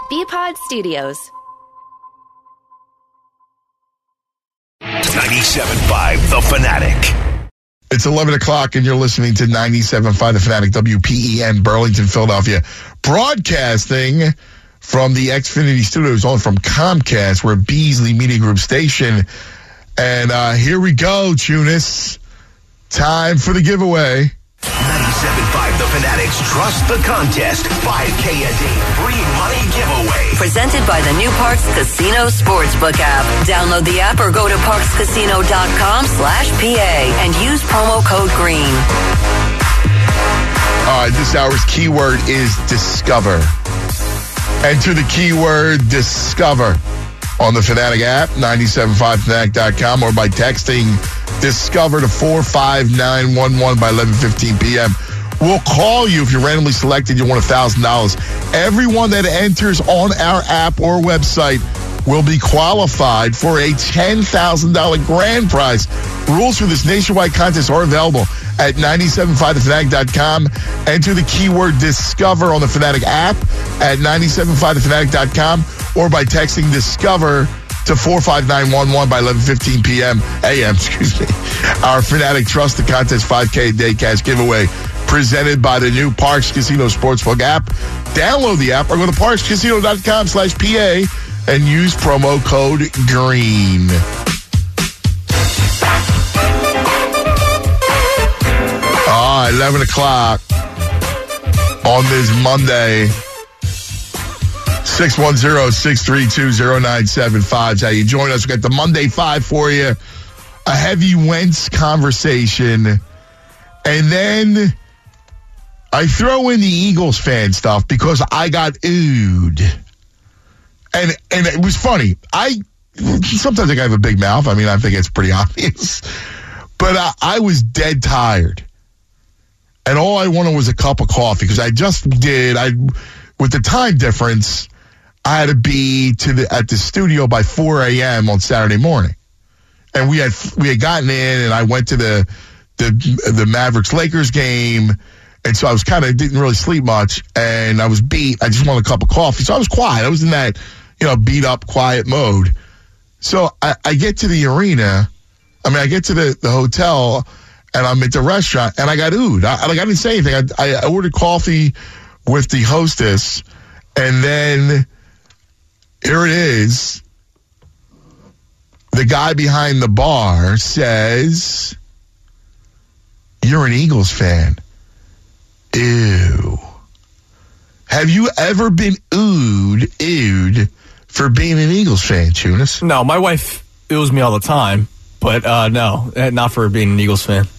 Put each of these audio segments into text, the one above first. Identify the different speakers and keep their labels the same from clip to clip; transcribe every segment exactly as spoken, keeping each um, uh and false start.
Speaker 1: B-Pod Studios.
Speaker 2: ninety-seven point five The Fanatic.
Speaker 3: It's eleven o'clock and you're listening to ninety-seven point five The Fanatic, W P E N, Burlington, Philadelphia. Broadcasting from the Xfinity Studios, on from Comcast. We're a Beasley Media Group station. And uh, here we go, Tunis. Time for the giveaway.
Speaker 2: ninety-seven point five The Fanatics Trust the Contest five K a day free money giveaway.
Speaker 4: Presented by the new Parks Casino Sportsbook app. Download the app or go to parkscasino.com slash PA and use promo code GREEN.
Speaker 3: All right, this hour's keyword is discover. Enter the keyword discover on the Fanatic app, ninety-seven point five fanatic dot com, or by texting discover to four five nine one one by eleven fifteen p.m. We'll call you if you're randomly selected. You won one thousand dollars. Everyone that enters on our app or website will be qualified for a ten thousand dollars grand prize. Rules for this nationwide contest are available at ninety-seven point five the fanatic dot com. Enter the keyword discover on the Fanatic app at ninety-seven point five the fanatic dot com, or by texting discover to four five nine one one by eleven fifteen p.m. A M, excuse me. Our Fanatic Trust the Contest five K a day cash giveaway, presented by the new Parks Casino Sportsbook app. Download the app or go to parkscasino.com slash PA and use promo code GREEN. Ah, eleven o'clock on this Monday. six one zero, six three two, zero nine seven five is how you join us. We got the Monday Five for you. A heavy Wentz conversation. And then I throw in the Eagles fan stuff because I got oohed. And and it was funny. I sometimes I have a big mouth. I mean, I think it's pretty obvious. But I, I was dead tired. And all I wanted was a cup of coffee because I just did. I with the time difference, I had to be to the at the studio by four a.m. on Saturday morning. And we had we had gotten in, and I went to the the the Mavericks Lakers game. And so I was kind of didn't really sleep much, and I was beat. I just wanted a cup of coffee. So I was quiet. I was in that, you know, beat up, quiet mode. So I, I get to the arena. I mean, I get to the, the hotel, and I'm at the restaurant, and I got oohed. I, like, I didn't say anything. I, I ordered coffee with the hostess, and then here it is. The guy behind the bar says, "You're an Eagles fan." Ew. Have you ever been oohed, oohed for being an Eagles fan, Tunis?
Speaker 5: No, my wife oohs me all the time, but uh, no, not for being an Eagles fan.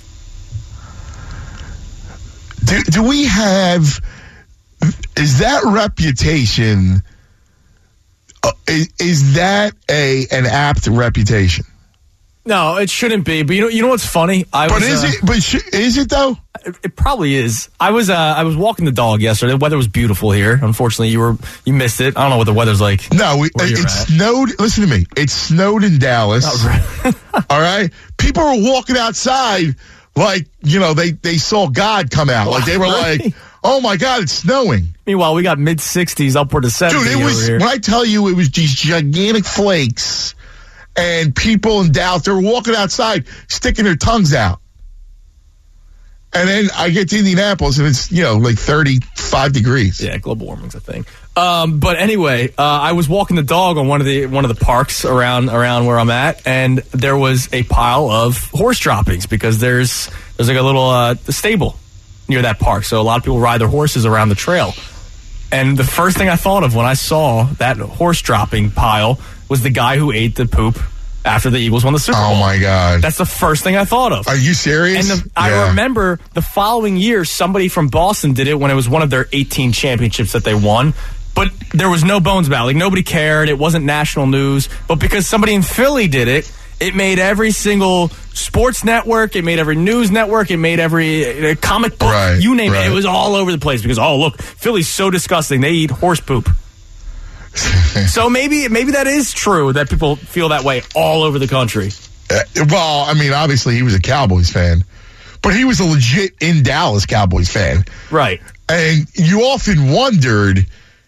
Speaker 3: Do, do we have, is that reputation, uh, is, is that a an apt reputation?
Speaker 5: No, it shouldn't be. But you know, you know what's funny? I
Speaker 3: but
Speaker 5: was,
Speaker 3: is
Speaker 5: uh,
Speaker 3: it? But sh- is it though?
Speaker 5: It, it probably is. I was uh, I was walking the dog yesterday. The weather was beautiful here. Unfortunately, you were you missed it. I don't know what the weather's like.
Speaker 3: No, we, it, it snowed. Listen to me. It snowed in Dallas.
Speaker 5: Right.
Speaker 3: All right, people were walking outside like you know they they saw God come out. Like they were
Speaker 5: right.
Speaker 3: like, oh my God, it's snowing.
Speaker 5: Meanwhile, we got mid sixties, upward to seventy.
Speaker 3: Dude, it was
Speaker 5: over here.
Speaker 3: when I tell you it was these gigantic flakes. And people in Dallas, they were walking outside, sticking their tongues out. And then I get to Indianapolis, and it's, you know, like thirty-five degrees.
Speaker 5: Yeah, global warming's a thing. Um, but anyway, uh, I was walking the dog on one of the one of the parks around around where I'm at, and there was a pile of horse droppings because there's there's like a little uh, stable near that park. So a lot of people ride their horses around the trail. And the first thing I thought of when I saw that horse dropping pile was the guy who ate the poop after the Eagles won the Super Bowl.
Speaker 3: Oh, my God.
Speaker 5: That's the first thing I thought of.
Speaker 3: Are you serious?
Speaker 5: And the, I
Speaker 3: yeah.
Speaker 5: remember the following year, somebody from Boston did it when it was one of their eighteen championships that they won. But there was no bones about it. Like, nobody cared. It wasn't national news. But because somebody in Philly did it, it made every single sports network. It made every news network. It made every uh, comic book.
Speaker 3: Right,
Speaker 5: you name
Speaker 3: right.
Speaker 5: it. It was all over the place because, oh, look, Philly's so disgusting. They eat horse poop. So maybe maybe that is true that people feel that way all over the country.
Speaker 3: Uh, well, I mean, obviously he was a Cowboys fan, but he was a legit in Dallas Cowboys fan.
Speaker 5: Right.
Speaker 3: And you often wondered,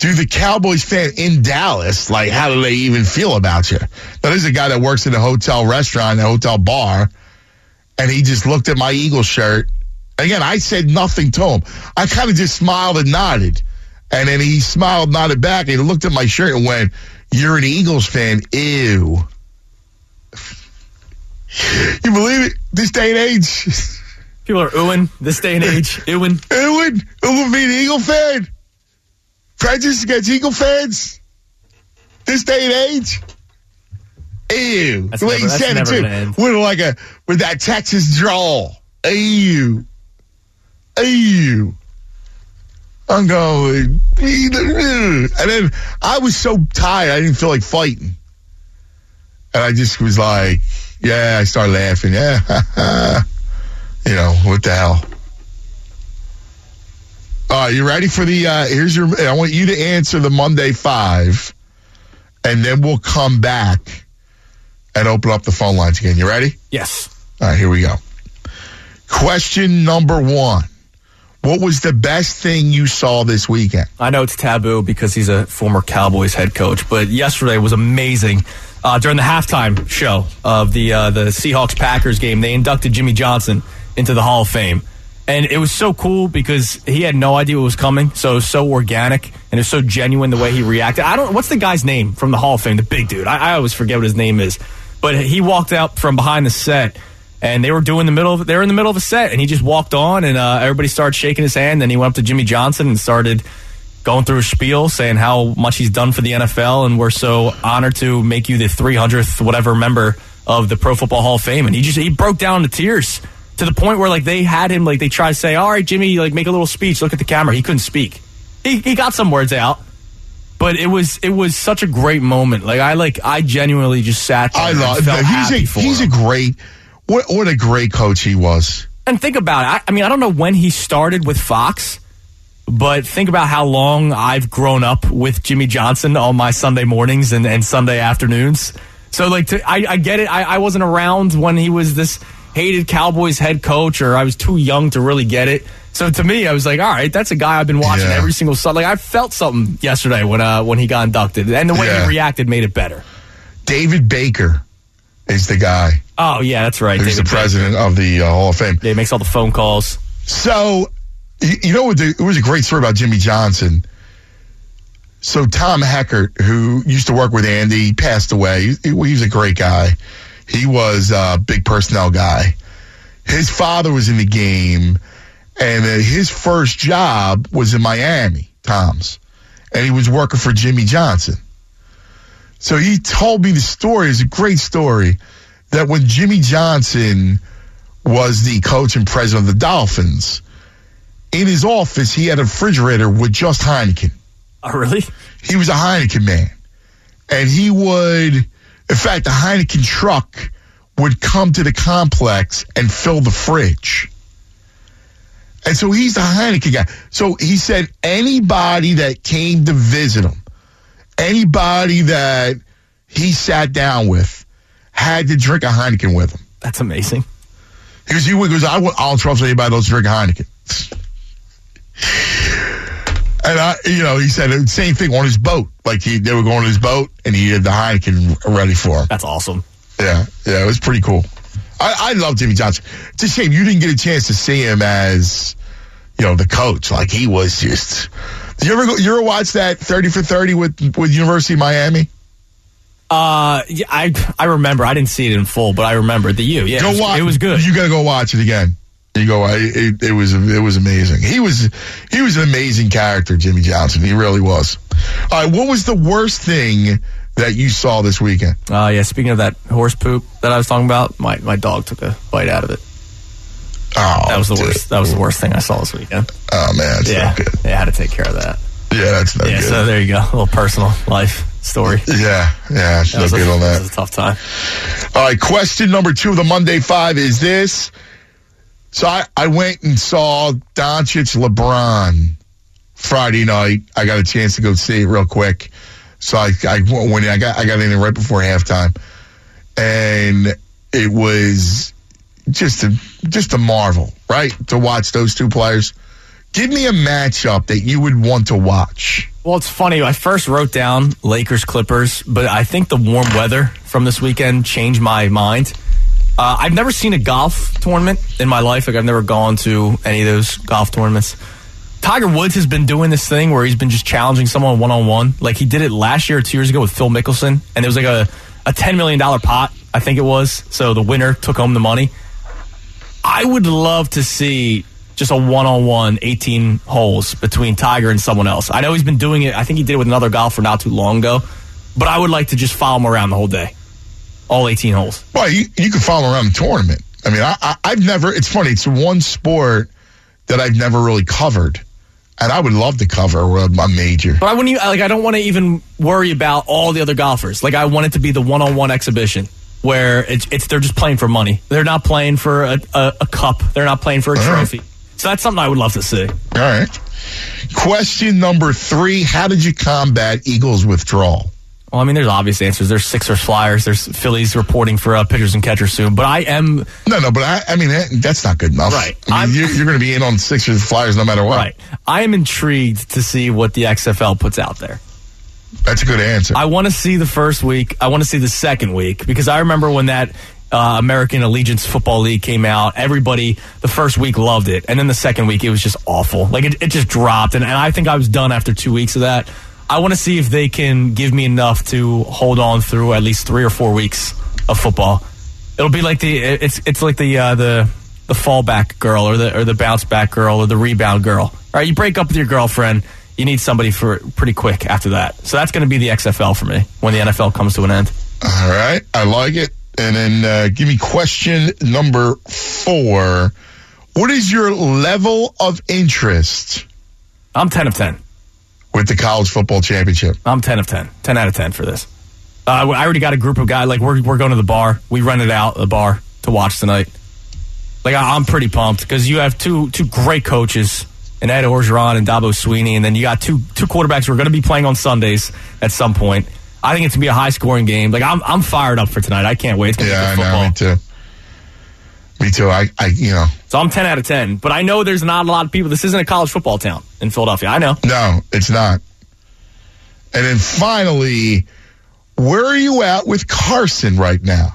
Speaker 3: do the Cowboys fan in Dallas, like, how do they even feel about you? Now, there's a guy that works in a hotel restaurant, a hotel bar, and he just looked at my Eagles shirt. Again, I said nothing to him. I kind of just smiled and nodded. And then he smiled, nodded back, and he looked at my shirt and went, "You're an Eagles fan? Ew." You believe it? This day and age.
Speaker 5: People are oohing this day and age. Oohing.
Speaker 3: Oohing. Oohing being an Eagle fan. Prejudice against Eagle fans. This day and age. Ew.
Speaker 5: That's
Speaker 3: the way
Speaker 5: never,
Speaker 3: he
Speaker 5: that's
Speaker 3: said it,
Speaker 5: never
Speaker 3: too.
Speaker 5: gonna end.
Speaker 3: With, like a, with that Texas drawl. Ew. Ew. I'm going, and then I was so tired, I didn't feel like fighting. And I just was like, yeah, I started laughing. Yeah, you know, what the hell? All right, you ready for the, uh, here's your, I want you to answer the Monday Five, and then we'll come back and open up the phone lines again. You ready?
Speaker 5: Yes.
Speaker 3: All right, here we go. Question number one. What was the best thing you saw this weekend?
Speaker 5: I know it's taboo because he's a former Cowboys head coach, but yesterday was amazing. Uh, during the halftime show of the uh, the Seahawks-Packers game, they inducted Jimmy Johnson into the Hall of Fame. And it was so cool because he had no idea what was coming, so it was so organic, and it was so genuine the way he reacted. I don't. What's the guy's name from the Hall of Fame, the big dude? I, I always forget what his name is. But he walked out from behind the set, and they were doing the middle of, they were in the middle of a set, and he just walked on, and uh, everybody started shaking his hand. Then he went up to Jimmy Johnson and started going through a spiel, saying how much he's done for the N F L, and we're so honored to make you the three hundredth whatever member of the Pro Football Hall of Fame. And he just he broke down into tears to the point where like they had him like they tried to say, "All right, Jimmy, like make a little speech. Look at the camera." He couldn't speak. He he got some words out. But it was it was such a great moment. Like I like I genuinely just sat there.
Speaker 3: I love.
Speaker 5: And felt
Speaker 3: He's
Speaker 5: happy
Speaker 3: a
Speaker 5: for
Speaker 3: he's
Speaker 5: him.
Speaker 3: a great. What what a great coach he was.
Speaker 5: And think about it. I, I mean, I don't know when he started with Fox, but think about how long I've grown up with Jimmy Johnson on my Sunday mornings and, and Sunday afternoons. So, like, to, I, I get it. I, I wasn't around when he was this hated Cowboys head coach, or I was too young to really get it. So, to me, I was like, all right, that's a guy I've been watching
Speaker 3: Yeah.
Speaker 5: every single Sunday. Like, I felt something yesterday when uh, when he got inducted, and the way
Speaker 3: Yeah.
Speaker 5: he reacted made it better.
Speaker 3: David Baker is the guy
Speaker 5: Oh, yeah, that's right.
Speaker 3: who's
Speaker 5: David
Speaker 3: the president of the uh, Hall of Fame.
Speaker 5: Baker. Yeah, he makes all the phone calls.
Speaker 3: So, you you know what? The, it was a great story about Jimmy Johnson. So, Tom Heckert, who used to work with Andy, he passed away. He, he was a great guy. He was a big personnel guy. His father was in the game, and uh, his first job was in Miami, Tom's. And he was working for Jimmy Johnson. So he told me the story. It's a great story that when Jimmy Johnson was the coach and president of the Dolphins, in his office, he had a refrigerator with just Heineken.
Speaker 5: Oh, really?
Speaker 3: He was a Heineken man. And he would, in fact, the Heineken truck would come to the complex and fill the fridge. And so he's the Heineken guy. So he said anybody that came to visit him, anybody that he sat down with, had to drink a Heineken with him.
Speaker 5: That's amazing.
Speaker 3: He goes, he goes I don't trust anybody that doesn't drink a Heineken. And I, you know, he said the same thing on his boat. Like he, they were going on his boat, and he had the Heineken ready for him.
Speaker 5: That's awesome.
Speaker 3: Yeah, yeah, it was pretty cool. I, I love Jimmy Johnson. It's a shame you didn't get a chance to see him as, you know, the coach. Like he was just. Did you ever go, you ever watch that thirty for thirty with with University of Miami?
Speaker 5: Uh, yeah, I I remember. I didn't see it in full, but I remember the U. Yeah,
Speaker 3: Go
Speaker 5: it was,
Speaker 3: watch.
Speaker 5: it was good.
Speaker 3: You got to go watch it again. You go. It, it was it was amazing. He was he was an amazing character, Jimmy Johnson. He really was. All right, what was the worst thing that you saw this weekend?
Speaker 5: Uh, yeah. Speaking of that horse poop that I was talking about, my, my dog took a bite out of it.
Speaker 3: Oh,
Speaker 5: That was the
Speaker 3: dude.
Speaker 5: worst. That was the worst thing I saw this weekend.
Speaker 3: Oh man, that's
Speaker 5: Yeah,
Speaker 3: not good.
Speaker 5: yeah. I had to take care of that.
Speaker 3: Yeah, that's not
Speaker 5: Yeah.
Speaker 3: good.
Speaker 5: So there you go. A little personal life story.
Speaker 3: yeah, yeah, it's
Speaker 5: That
Speaker 3: not
Speaker 5: was, a,
Speaker 3: good on
Speaker 5: that
Speaker 3: that.
Speaker 5: was a tough time.
Speaker 3: All right, question number two of the Monday Five is this. So I, I went and saw Doncic LeBron Friday night. I got a chance to go see it real quick. So I, I went in, I got I got in there right before halftime. And it was just a just a marvel, right? To watch those two players. Give me a matchup that you would want to watch.
Speaker 5: Well, it's funny. I first wrote down Lakers Clippers, but I think the warm weather from this weekend changed my mind. Uh, I've never seen a golf tournament in my life. Like, I've never gone to any of those golf tournaments. Tiger Woods has been doing this thing where he's been just challenging someone one-on-one. Like, he did it last year or two years ago with Phil Mickelson, and there was like a, a ten million dollars pot, I think it was. So the winner took home the money. I would love to see just a one-on-one eighteen holes between Tiger and someone else. I know he's been doing it. I think he did it with another golfer not too long ago. But I would like to just follow him around the whole day. All eighteen holes.
Speaker 3: Well, you, you can follow around the tournament. I mean, I, I, I've never, it's funny, it's one sport that I've never really covered. And I would love to cover a, a major.
Speaker 5: But I wouldn't, like, I don't want to even worry about all the other golfers. Like, I want it to be the one-on-one exhibition where it's, it's they're just playing for money. They're not playing for a, a, a cup. They're not playing for a
Speaker 3: uh-huh.
Speaker 5: trophy. So that's something I would love to see.
Speaker 3: All right. Question number three, how did you combat Eagles withdrawal?
Speaker 5: Well, I mean, there's obvious answers. There's Sixers Flyers. There's Phillies reporting for uh, pitchers and catchers soon. But I am...
Speaker 3: No, no, but I, I mean, that, that's not good enough.
Speaker 5: Right.
Speaker 3: I mean, you're, you're going to be in on Sixers Flyers no matter what.
Speaker 5: Right. I am intrigued to see what the X F L puts out there.
Speaker 3: That's a good answer.
Speaker 5: I want to see the first week. I want to see the second week. Because I remember when that uh, American Allegiance Football League came out, everybody, the first week loved it. And then the second week, it was just awful. Like, it, it just dropped. And, and I think I was done after two weeks of that. I want to see if they can give me enough to hold on through at least three or four weeks of football. It'll be like the it's it's like the uh, the the fallback girl or the or the bounce back girl or the rebound girl. All right, you break up with your girlfriend, you need somebody for pretty quick after that. So that's going to be the X F L for me when the N F L comes to an end.
Speaker 3: All right, I like it. And then uh, give me question number four. What is your level of interest?
Speaker 5: I'm ten of ten.
Speaker 3: With the college football championship.
Speaker 5: I'm ten of ten. ten out of ten for this. Uh, I already got a group of guys. Like, we're we're going to the bar. We rented out the bar to watch tonight. Like, I, I'm pretty pumped because you have two two great coaches, and Ed Orgeron and Dabo Sweeney, and then you got two two quarterbacks who are going to be playing on Sundays at some point. I think it's going to be a high-scoring game. Like, I'm I'm fired up for tonight. I can't wait. It's going to
Speaker 3: yeah,
Speaker 5: be good football.
Speaker 3: I know, me too. Me too. I, I, you know.
Speaker 5: So I'm ten out of ten. But I know there's not a lot of people. This isn't a college football town in Philadelphia. I know.
Speaker 3: No, it's not. And then finally, where are you at with Carson right now?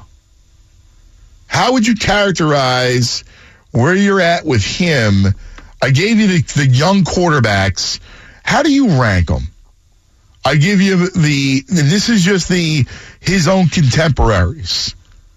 Speaker 3: How would you characterize where you're at with him? I gave you the, the young quarterbacks. How do you rank them? I give you the, and this is just the his own contemporaries.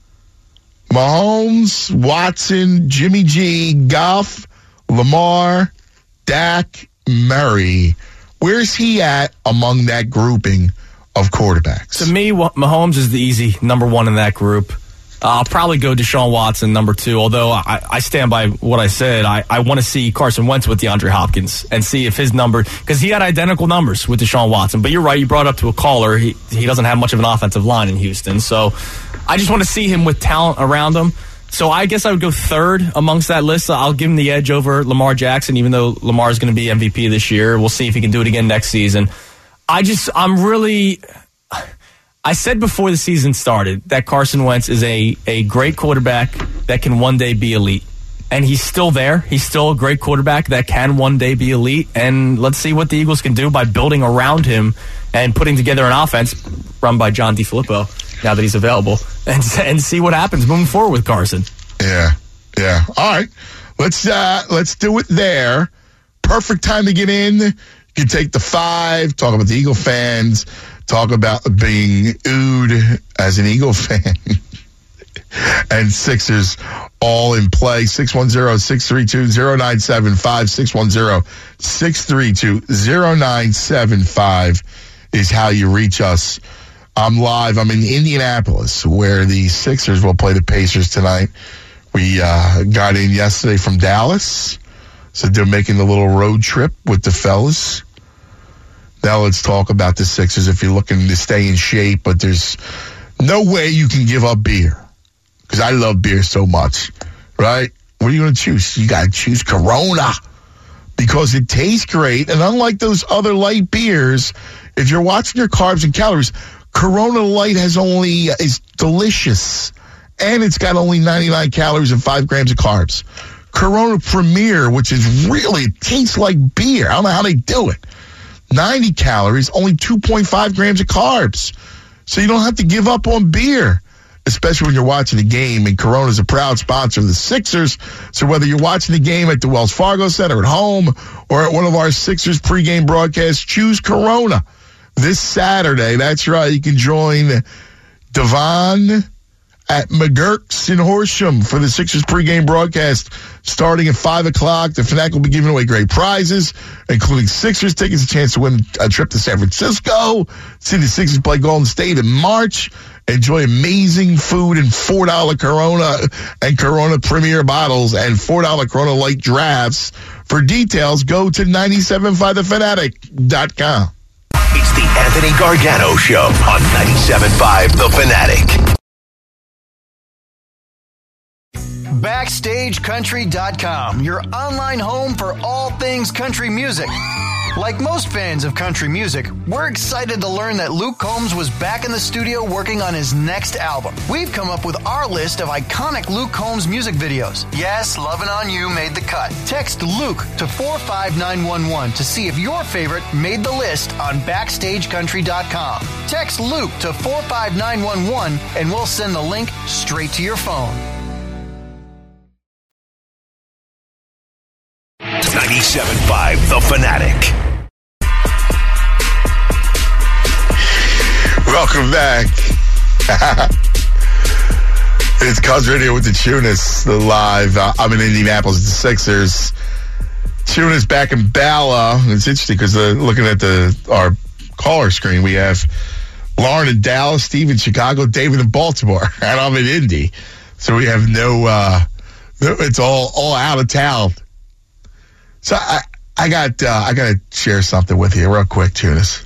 Speaker 3: Mahomes, Watson, Jimmy G, Goff, Lamar, Dak, Murray. Where's he at among that grouping of quarterbacks?
Speaker 5: To me, Mahomes is the easy number one in that group. Uh, I'll probably go Deshaun Watson number two, although I, I stand by what I said. I, I want to see Carson Wentz with DeAndre Hopkins and see if his number, because he had identical numbers with Deshaun Watson. But you're right, you brought up to a caller. He, he doesn't have much of an offensive line in Houston. So I just want to see him with talent around him. So I guess I would go third amongst that list. I'll give him the edge over Lamar Jackson, even though Lamar is going to be M V P this year. We'll see if he can do it again next season. I just, I'm really, I said before the season started that Carson Wentz is a, a great quarterback that can one day be elite. And he's still there. He's still a great quarterback that can one day be elite. And let's see what the Eagles can do by building around him and putting together an offense run by John DeFilippo now that he's available, and and see what happens moving forward with Carson.
Speaker 3: Yeah, yeah. All right, let's uh, let's do it there. Perfect time to get in. You can take the five, talk about the Eagle fans, talk about being oohed as an Eagle fan, and Sixers all in play. six one zero, six three two, zero nine seven five, six one zero, six three two, zero nine seven five is how you reach us. I'm live. I'm in Indianapolis, where the Sixers will play the Pacers tonight. We uh, got in yesterday from Dallas, so they're making the little road trip with the fellas. Now let's talk about the Sixers if you're looking to stay in shape, but there's no way you can give up beer, because I love beer so much, right? What are you going to choose? You got to choose Corona, because it tastes great, and unlike those other light beers, if you're watching your carbs and calories, Corona Light has only is delicious, and it's got only ninety-nine calories and five grams of carbs. Corona Premier, which is really, it tastes like beer. I don't know how they do it. ninety calories, only two point five grams of carbs. So you don't have to give up on beer, especially when you're watching the game. And Corona's a proud sponsor of the Sixers. So whether you're watching the game at the Wells Fargo Center at home or at one of our Sixers pregame broadcasts, choose Corona this Saturday. That's right. You can join Devon at McGurk's in Horsham for the Sixers pregame broadcast starting at five o'clock. The Fanatic will be giving away great prizes, including Sixers tickets, a chance to win a trip to San Francisco, see the Sixers play Golden State in March, enjoy amazing food and four dollar Corona and Corona Premier bottles and four dollar Corona Light drafts. For details, go to nine seven five the fanatic dot com.
Speaker 2: It's the Anthony Gargano Show on ninety-seven point five The Fanatic.
Speaker 1: Backstage Country dot com, your online home for all things country music. Like most fans of country music, we're excited to learn that Luke Combs was back in the studio working on his next album. We've come up with our list of iconic Luke Combs music videos. Yes, Lovin' On You made the cut. Text Luke to four five nine one one to see if your favorite made the list on Backstage Country dot com. Text Luke to four five nine one one and we'll send the link straight to your phone.
Speaker 2: ninety-seven point five The Fanatic.
Speaker 3: Welcome back. It's Cuz Radio with the Tunis, the live. Uh, I'm in Indianapolis with the Sixers. Tunis back in Bala. It's interesting because uh, looking at the our caller screen, we have Lauren in Dallas, Steve in Chicago, David in Baltimore, and I'm in Indy. So we have no, uh, no it's all, all out of town. So I, I got, uh, I got to share something with you real quick, Tunis.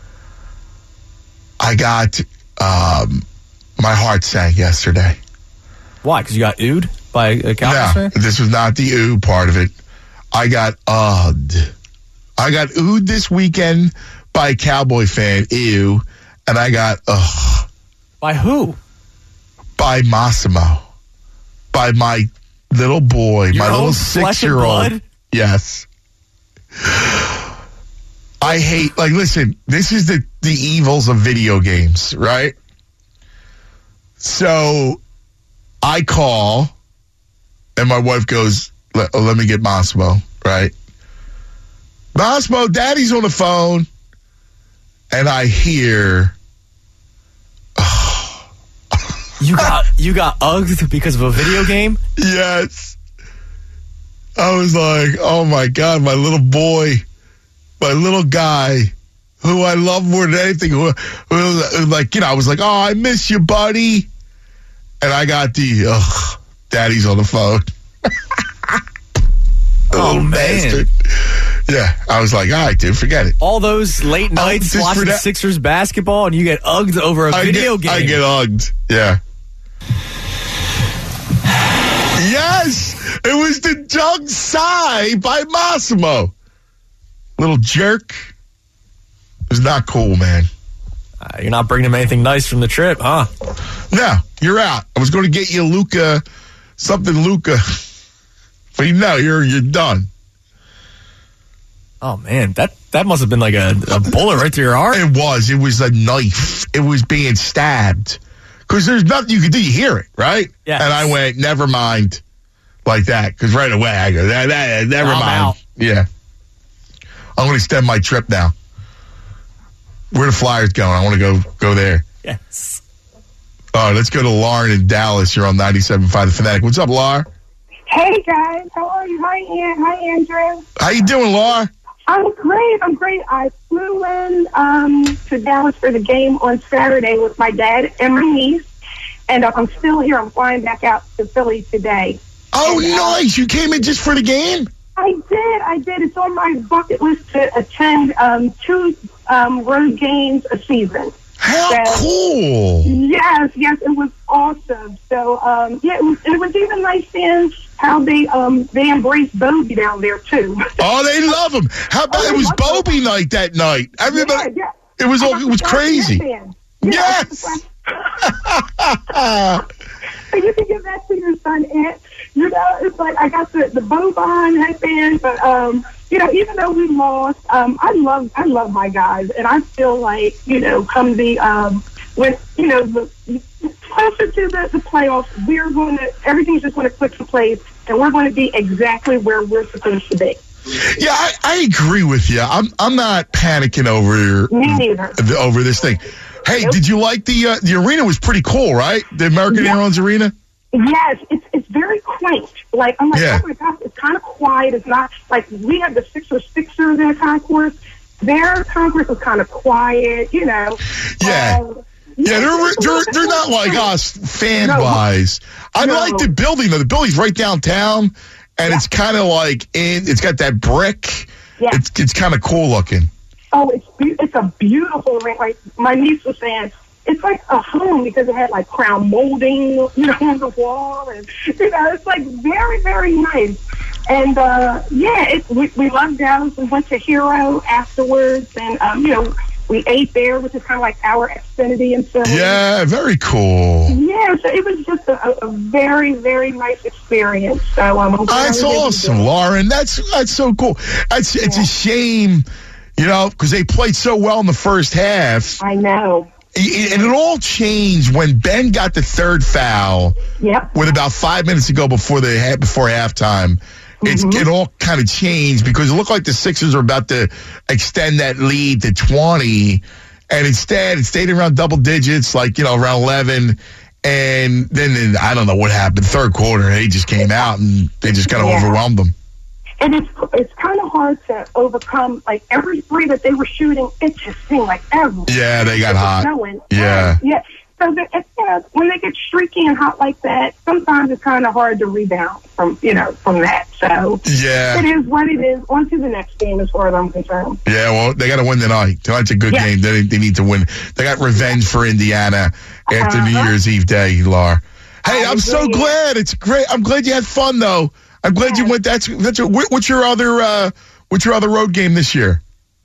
Speaker 3: I got, um, my heart sank yesterday.
Speaker 5: Why? Because you got oohed by a Cowboys fan?
Speaker 3: No, this was not the ooh part of it. I got ugged. I got oohed this weekend by a Cowboy fan, ew, and I got ugh.
Speaker 5: By who?
Speaker 3: By Massimo. By my little boy,
Speaker 5: Your
Speaker 3: my
Speaker 5: own
Speaker 3: little
Speaker 5: flesh and
Speaker 3: six-year-old.
Speaker 5: blood?
Speaker 3: Yes. I hate, like, listen, this is the, the evils of video games, right? So I call, and my wife goes, let, let me get Massimo, right? Massimo, Daddy's on the phone. And I hear, oh.
Speaker 5: You got you got ugged because of a video game?
Speaker 3: Yes. I was like, oh my God, my little boy, my little guy, who I love more than anything, who, who like, you know, I was like, oh, I miss you, buddy. And I got the, ugh, Daddy's on the phone.
Speaker 5: Oh, man.
Speaker 3: Bastard. Yeah, I was like, all right, dude, forget it.
Speaker 5: All those late nights
Speaker 3: just
Speaker 5: watching
Speaker 3: for that-
Speaker 5: Sixers basketball and you get ugged over a
Speaker 3: I
Speaker 5: video
Speaker 3: get,
Speaker 5: game.
Speaker 3: I get hugged. Yeah. Yes, it was the Doug Tsai by Massimo. Little jerk. It was not cool, man.
Speaker 5: Uh, you're not bringing him anything nice from the trip, huh?
Speaker 3: No, you're out. I was going to get you Luca, something Luca. But no, you're you're done.
Speaker 5: Oh, man, that, that must have been like a, a bullet right through your heart.
Speaker 3: It was. It was a knife. It was being stabbed. Because there's nothing you can do. You hear it, right?
Speaker 5: Yes.
Speaker 3: And I went, never mind, like that. Because right away I go, that, that, never
Speaker 5: I'm
Speaker 3: mind.
Speaker 5: out.
Speaker 3: Yeah. I'm going to extend my trip now. Where the Flyers going? I want to go go there.
Speaker 5: Yes.
Speaker 3: All right, let's go to Lauren in Dallas. You're on ninety-seven point five The Fanatic. What's up, Laura?
Speaker 6: Hey, guys. How are you? Hi, Ian. Hi, Andrew.
Speaker 3: How you doing, Laura?
Speaker 6: I'm great. I'm great. I flew in um, to Dallas for the game on Saturday with my dad and my niece, and uh, I'm still here. I'm flying back out to Philly today.
Speaker 3: Oh,
Speaker 6: and, uh,
Speaker 3: nice. You came in just for the game?
Speaker 6: I did. I did. It's on my bucket list to attend um, two um, road games a season.
Speaker 3: How
Speaker 6: So-
Speaker 3: cool.
Speaker 6: Yes, yes, it was awesome. So, um, yeah, it was, it was even nice seeing how they um, they embraced Bobby down there, too.
Speaker 3: Oh, they love him. How about
Speaker 6: Oh,
Speaker 3: it was
Speaker 6: they love
Speaker 3: Bobby night that night? Everybody,
Speaker 6: Yeah,
Speaker 3: it
Speaker 6: yeah.
Speaker 3: was
Speaker 6: I
Speaker 3: all,
Speaker 6: got
Speaker 3: it was
Speaker 6: the Flash
Speaker 3: crazy.
Speaker 6: headband. Yeah,
Speaker 3: Yes.
Speaker 6: I got the Flash- So you can give that to your son, Aunt. You know, it's like I got the the Boban headband, but um, you know, even though we lost, um, I love I love my guys, and I feel like, you know, come the um, when you know the closer to the, the playoffs, we're going to everything's just going to click in place, and we're going to be exactly where we're supposed to be.
Speaker 3: Yeah, I, I agree with you. I'm I'm not panicking over
Speaker 6: Me neither.
Speaker 3: over this thing. Hey,
Speaker 6: Nope.
Speaker 3: did you like the uh, the arena? Was pretty cool, right? The American
Speaker 6: Yeah.
Speaker 3: Airlines Arena.
Speaker 6: Yes, it's it's very quaint. Like I'm like,
Speaker 3: Yeah.
Speaker 6: oh my gosh, it's kind of quiet. It's not like we have the Sixers Sixers in the concourse. Their concourse is kind of quiet, you know.
Speaker 3: Yeah.
Speaker 6: Um,
Speaker 3: Yeah, they're
Speaker 6: it's a
Speaker 3: they're,
Speaker 6: little-
Speaker 3: they're not like us fan
Speaker 6: No.
Speaker 3: wise. I
Speaker 6: No.
Speaker 3: like the building though. The building's right downtown, and
Speaker 6: Yeah.
Speaker 3: it's kind of like in. It's got that brick.
Speaker 6: Yeah.
Speaker 3: It's it's kind of cool looking.
Speaker 6: Oh, it's be- it's a beautiful ring. Like my niece was saying, it's like a home because it had like crown molding, you know, on the wall, and you know, it's like very, very nice. And uh, yeah, it, we we loved Dallas. We went to Hero afterwards, and um, you know, we ate there, which is kind of like our Xfinity in Philly.
Speaker 3: Yeah, very cool.
Speaker 6: Yeah, so it was just a, a very, very nice experience. So um, I'm glad
Speaker 3: That's
Speaker 6: we did
Speaker 3: awesome,
Speaker 6: it.
Speaker 3: Lauren. That's that's so cool. It's it's
Speaker 6: Yeah.
Speaker 3: a shame, you know, because they played so well in the first half.
Speaker 6: I know.
Speaker 3: And it all changed when Ben got the third foul
Speaker 6: Yep.
Speaker 3: with about five minutes to go before the ha- before halftime. It's
Speaker 6: Mm-hmm.
Speaker 3: it all kind of changed because it looked like the Sixers were about to extend that lead to twenty, and instead it stayed around double digits, like you know around eleven. And then, then I don't know what happened. Third quarter, they just came out and they just kind of
Speaker 6: Yeah.
Speaker 3: overwhelmed them.
Speaker 6: And it's it's kind of hard to overcome. Like every three that they were shooting, it just seemed like every.
Speaker 3: Yeah, they got
Speaker 6: it was
Speaker 3: hot.
Speaker 6: going.
Speaker 3: Yeah.
Speaker 6: yeah. So that, it's, you know, when they get streaky and hot like that, sometimes it's kind of hard to rebound from you know from that. So
Speaker 3: Yeah.
Speaker 6: it is what it is. On to the next game, as far as I'm concerned.
Speaker 3: Yeah, well, they got to win tonight. Tonight's a good
Speaker 6: Yeah.
Speaker 3: game. They, they need to win. They got revenge for Indiana after New
Speaker 6: Uh-huh.
Speaker 3: Year's Eve day, Laura. Hey,
Speaker 6: I
Speaker 3: I'm so
Speaker 6: agree.
Speaker 3: glad. It's great. I'm glad you had fun, though. I'm glad you
Speaker 6: Yeah.
Speaker 3: went. That's that's. What, what's your other? Uh, what's your other road game this year?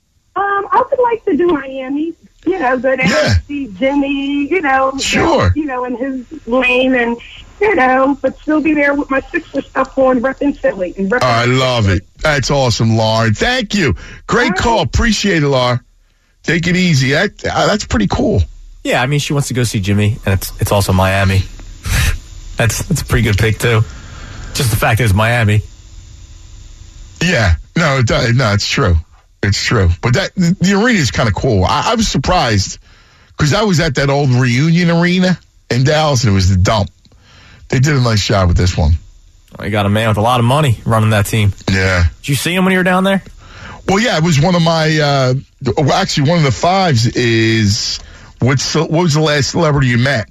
Speaker 6: Um, I would like to do Miami. You know, go down
Speaker 3: Yeah.
Speaker 6: and see Jimmy. You know,
Speaker 3: Sure.
Speaker 6: You know, in his lane, and you know, but still be there with my Sixer stuff on, repping Philly. And repping
Speaker 3: Oh, I love it. That's awesome, Lauren. Thank you. Great
Speaker 6: All
Speaker 3: call.
Speaker 6: right.
Speaker 3: Appreciate it, Laura. Take it easy. That, uh, that's pretty cool.
Speaker 5: Yeah, I mean, she wants to go see Jimmy, and it's it's also Miami. that's that's a pretty good pick too. Just the fact that it's Miami.
Speaker 3: Yeah. No, it does. No, it's true. It's true. But that the arena is kind of cool. I, I was surprised because I was at that old Reunion Arena in Dallas, and it was the dump. They did a nice job with this one.
Speaker 5: Well, you got a man with a lot of money running that team.
Speaker 3: Yeah.
Speaker 5: Did you see him when you were down there?
Speaker 3: Well, yeah, it was one of my. Uh, well, actually, one of the fives is what's what was the last celebrity you met?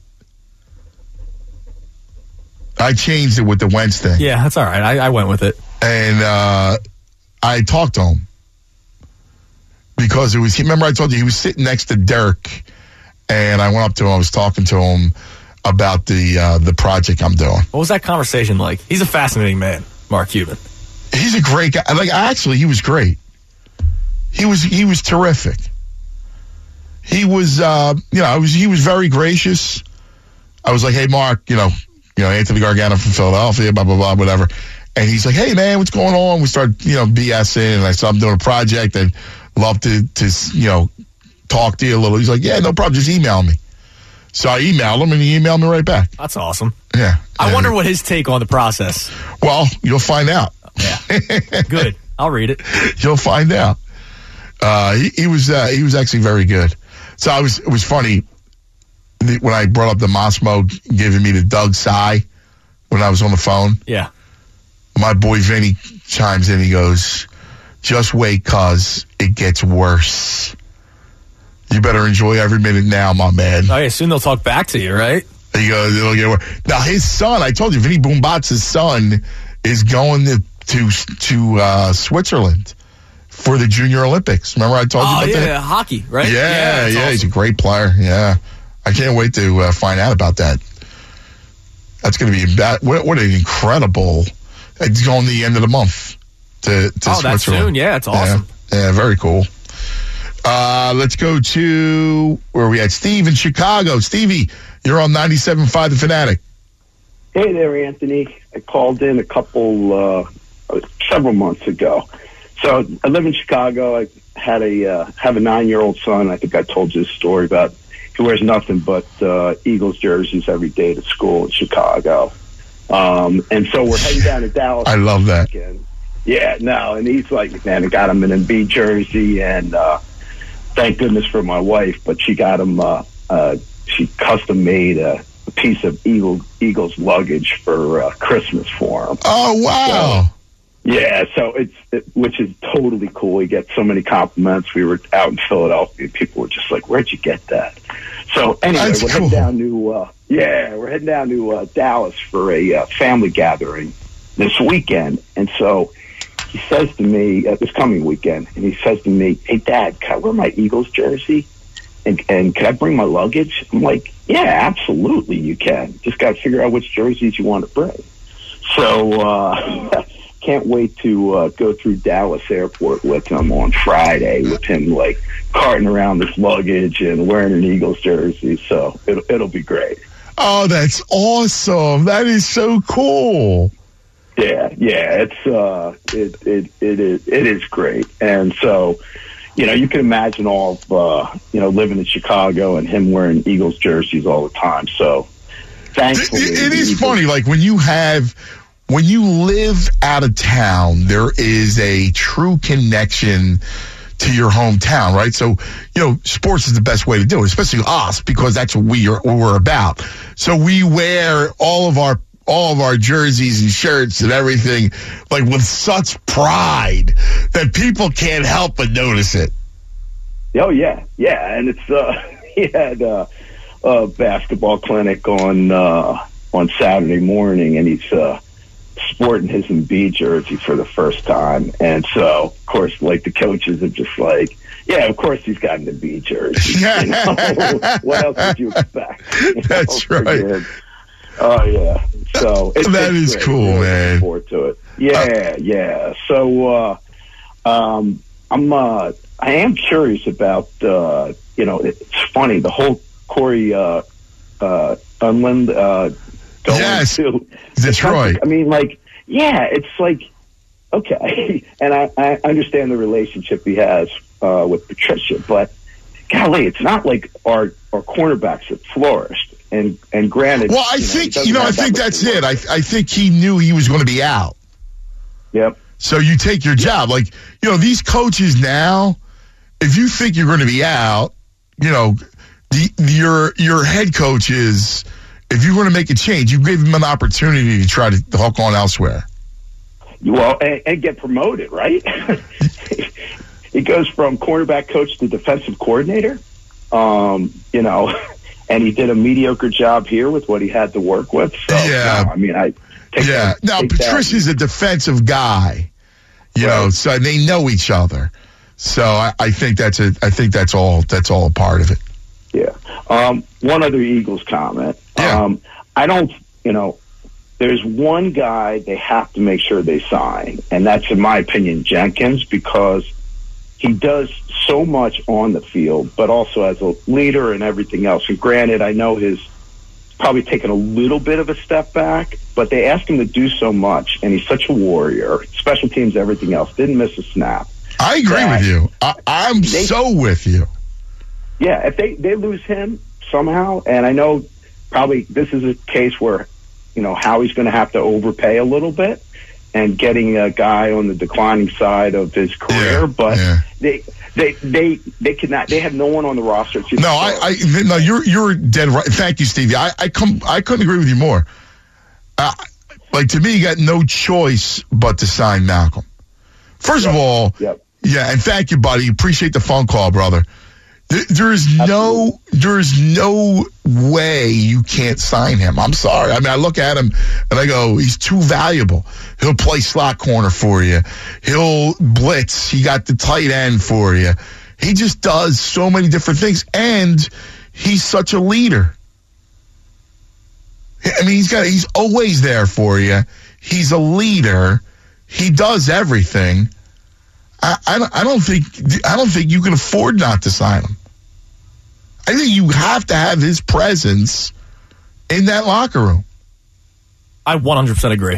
Speaker 3: I changed it with the Wentz thing.
Speaker 5: Yeah, that's all right. I, I went with it.
Speaker 3: And uh, I talked to him because it was. Remember, I told you he was sitting next to Dirk, and I went up to him. I was talking to him about the uh, the project I'm doing.
Speaker 5: What was that conversation like? He's a fascinating man, Mark Cuban.
Speaker 3: He's a great guy. Like actually, he was great. He was he was terrific. He was, uh, you know, I was he was very gracious. I was like, hey, Mark, you know, you know, Anthony Gargano from Philadelphia, blah blah blah, whatever. And he's like, hey, man, what's going on? We started, you know, BSing, and I said I'm doing a project and love to to you know talk to you a little. He's like, yeah, no problem, just email me. So I emailed him, and he emailed me right back.
Speaker 5: That's awesome.
Speaker 3: Yeah.
Speaker 5: I
Speaker 3: And-
Speaker 5: wonder what his take on the process.
Speaker 3: Well, you'll find out.
Speaker 5: Yeah. Good. I'll read it.
Speaker 3: You'll find out. Uh, he, he was uh, he was actually very good. So I was it was funny the- when I brought up the Mossmo giving me the Doug sigh when I was on the phone.
Speaker 5: Yeah.
Speaker 3: My boy Vinny chimes in. He goes, "Just wait, cuz it gets worse. You better enjoy every minute now, my man."
Speaker 5: Oh, yeah, soon they'll talk back to you, right?
Speaker 3: He goes, "It'll get worse." Now his son, I told you, Vinny Boombots' son is going to to, to uh, Switzerland for the Junior Olympics. Remember I told you
Speaker 5: Oh,
Speaker 3: about
Speaker 5: yeah,
Speaker 3: that?
Speaker 5: yeah, hockey, right?
Speaker 3: Yeah, yeah,
Speaker 5: that's awesome.
Speaker 3: he's a great player. Yeah, I can't wait to uh, find out about that. That's going to be that. What, what an incredible! It's going the end of the month to, to
Speaker 5: Oh, that's
Speaker 3: Switzerland.
Speaker 5: soon. Yeah, it's awesome.
Speaker 3: Yeah, yeah, very cool. Uh, let's go to where we at. Steve in Chicago. Stevie, you're on ninety-seven point five The Fanatic.
Speaker 7: Hey there, Anthony. I called in a couple, uh, several months ago. So I live in Chicago. I had a uh, have a nine-year-old son. I think I told you this story about he wears nothing but uh, Eagles jerseys every day to school in Chicago. Um, and so we're heading down to Dallas.
Speaker 3: I love that.
Speaker 7: Weekend. Yeah, no, and he's like, man, I got him an Embiid jersey, and uh, thank goodness for my wife, but she got him, uh, uh, she custom made a, a piece of Eagle, Eagles luggage for uh, Christmas for him.
Speaker 3: Oh, wow.
Speaker 7: So, yeah, so it's, it, which is totally cool. He gets so many compliments. We were out in Philadelphia, people were just like, where'd you get that? So anyway,
Speaker 3: That's
Speaker 7: we're
Speaker 3: cool.
Speaker 7: heading down to, uh, yeah, we're heading down to uh, Dallas for a uh, family gathering this weekend. And so he says to me, uh, this coming weekend, and he says to me, hey, Dad, can I wear my Eagles jersey? And, and can I bring my luggage? I'm like, yeah, absolutely you can. Just got to figure out which jerseys you want to bring. So uh, can't wait to uh, go through Dallas Airport with him on Friday, with him, like, carting around this luggage and wearing an Eagles jersey. So it'll, it'll be great.
Speaker 3: Oh, that's awesome. That is so cool.
Speaker 7: Yeah, yeah, it's uh, it it it is it is great, and so, you know, you can imagine all of uh, you know, living in Chicago and him wearing Eagles jerseys all the time. So, thankfully,
Speaker 3: It, it
Speaker 7: the
Speaker 3: is
Speaker 7: Eagles-
Speaker 3: funny, like when you have, when you live out of town, there is a true connection to your hometown, right? So, you know, sports is the best way to do it, especially us, because that's what we are, what we're about. So we wear all of our all of our jerseys and shirts and everything, like, with such pride that people can't help but notice it.
Speaker 7: Oh yeah, yeah, and it's uh, he had uh, a basketball clinic on uh, on Saturday morning, and he's uh, sporting his Embiid jersey for the first time, and so of course, like, the coaches are just like, yeah, of course he's got an Embiid jersey. You know? What else would you expect? You know,
Speaker 3: That's right.
Speaker 7: him? Oh yeah, so it's,
Speaker 3: That
Speaker 7: it's
Speaker 3: is
Speaker 7: great.
Speaker 3: cool,
Speaker 7: Really
Speaker 3: man.
Speaker 7: looking forward to it. Yeah, yeah. So uh, um, I'm uh, I am curious about uh, you know, it's funny, the whole Corey uh, uh, Unland uh, going
Speaker 3: Yes,
Speaker 7: to
Speaker 3: Detroit.
Speaker 7: I mean, like, yeah, it's like, okay, and I, I understand the relationship he has uh, with Patricia, but golly, it's not like our our cornerbacks have flourished. And and granted,
Speaker 3: Well, I
Speaker 7: you know, he
Speaker 3: think,
Speaker 7: doesn't
Speaker 3: you know, I
Speaker 7: have that
Speaker 3: think
Speaker 7: much
Speaker 3: that's
Speaker 7: to
Speaker 3: it.
Speaker 7: work.
Speaker 3: I I think he knew he was going to be out.
Speaker 7: Yep.
Speaker 3: So you take your job. Like, you know, these coaches now, if you think you're going to be out, you know, the, your your head coach is, if you're going to make a change, you give him an opportunity to try to hook on elsewhere.
Speaker 7: Well, and, and get promoted, right? He goes from quarterback coach to defensive coordinator. Um, you know, and he did a mediocre job here with what he had to work with. So,
Speaker 3: Yeah.
Speaker 7: no, I mean, I take
Speaker 3: Yeah.
Speaker 7: that,
Speaker 3: Now,
Speaker 7: take that.
Speaker 3: Patricia's a defensive guy, you know,
Speaker 7: Right.
Speaker 3: so they know each other. So I, I think that's a, I think that's all, that's all a part of it.
Speaker 7: Yeah. Um, one other Eagles comment.
Speaker 3: Yeah.
Speaker 7: Um, I don't, you know, there's one guy they have to make sure they sign, and that's, in my opinion, Jenkins, because he does so much on the field, but also as a leader and everything else. And granted, I know his probably taken a little bit of a step back, but they asked him to do so much, and he's such a warrior. Special teams, everything else. Didn't miss a snap.
Speaker 3: I agree
Speaker 7: That-
Speaker 3: with you. I, I'm
Speaker 7: They-
Speaker 3: so with you.
Speaker 7: Yeah, if they, they lose him somehow, and I know probably this is a case where, you know, Howie's going to have to overpay a little bit and getting a guy on the declining side of his career,
Speaker 3: Yeah,
Speaker 7: but
Speaker 3: yeah.
Speaker 7: they they they they could not. They have no one on the roster to
Speaker 3: No, I, I, no, you're, you're dead right. Thank you, Stevie. I, I come, I couldn't agree with you more. Uh, like, to me, you got no choice but to sign Malcolm. First of all,
Speaker 7: Yep.
Speaker 3: yeah, and thank you, buddy. Appreciate the phone call, brother. There, there is no, there is no way you can't sign him. I'm sorry. I mean, I look at him and I go, he's too valuable. He'll play slot corner for you. He'll blitz. He got the tight end for you. He just does so many different things, and he's such a leader. I mean, he's got, he's always there for you. He's a leader. He does everything. I, I, don't, I don't think, I don't think you can afford not to sign him. I think you have to have his presence in that locker room.
Speaker 5: I one hundred percent agree.